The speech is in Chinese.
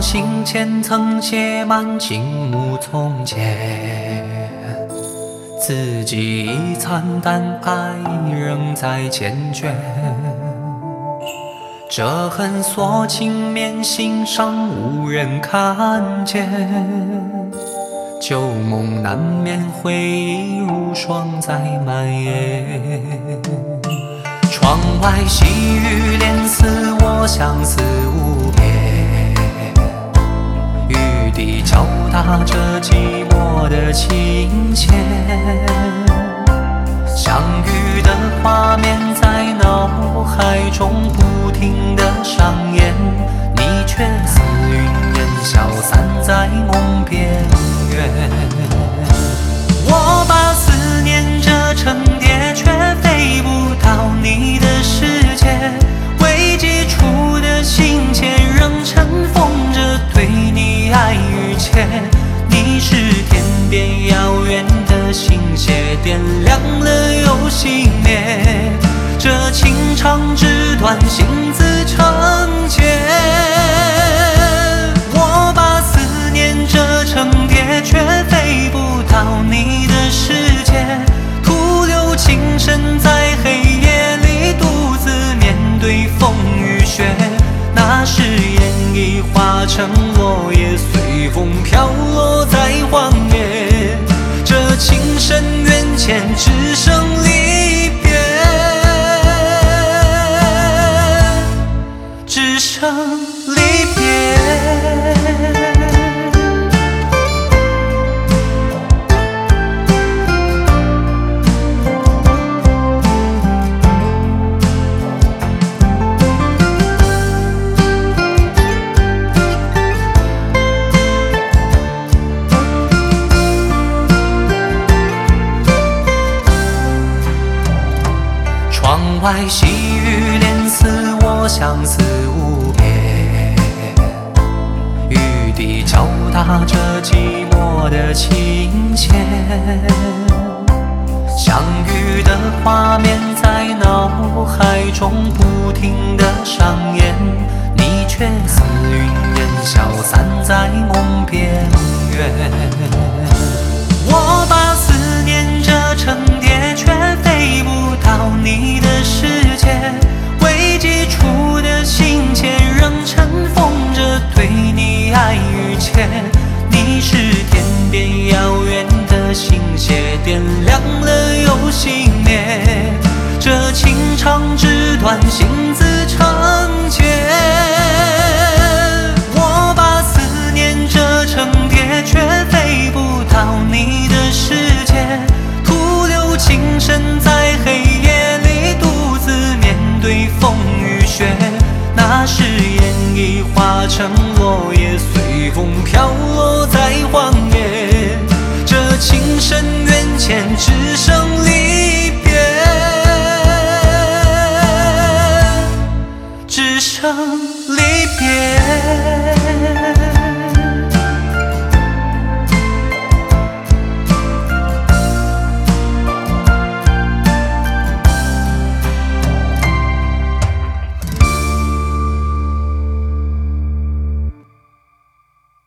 心间曾写满倾慕从前，自己已惨淡，爱仍在缱绻。这恨锁情面，心上无人看见，旧梦难眠，回忆如霜在蔓延。窗外细雨连丝，我相思无边，雨滴敲打着寂寞的琴弦，相遇的画面在脑海中不停地上演，你却似云烟消散在梦边缘。我把思念折成蝶，却飞不到你的世界，未接触的心弦仍尘封着对你爱与切。你是天边遥远的星屑，点亮了又熄灭，这情长纸短，心自成茧。我把思念折成蝶，却飞不到你的世界，徒留情深在黑夜里独自面对风雨雪。那誓言已化成落叶，随风飘落在荒野，这情深缘浅，只剩离别，只剩离别。窗外细雨连丝，我相思无边，雨滴敲打着寂寞的琴弦，相遇的画面在脑海中不停地上演，你却似云烟消散在梦边缘。我把思念折成蝶，却飞不到你的世界，未接触的心弦仍尘封着对你爱与切。你是天边遥远的星屑，点亮了又熄灭，这情长纸短，心自成茧。我把思念折成蝶，却飞不到你的世界，徒留情深在黑夜里独自面对风雨雪。那誓言已化成落叶，随风飘落在荒野，这情深缘浅，只剩